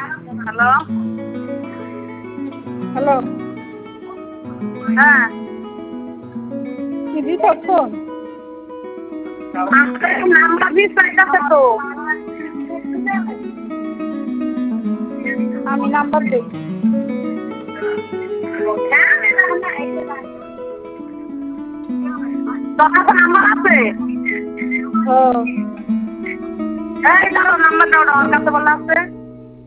Hello hello, হ্যাঁ কি দিছ ফোন? নাম্বার দিস পাইতেছে তো আমি নাম্বার দেই। তোর কাছে নাম্বার আছে? হ্যাঁ, এই দাও নাম্বার দাও, আমার কাছে বলা আছে।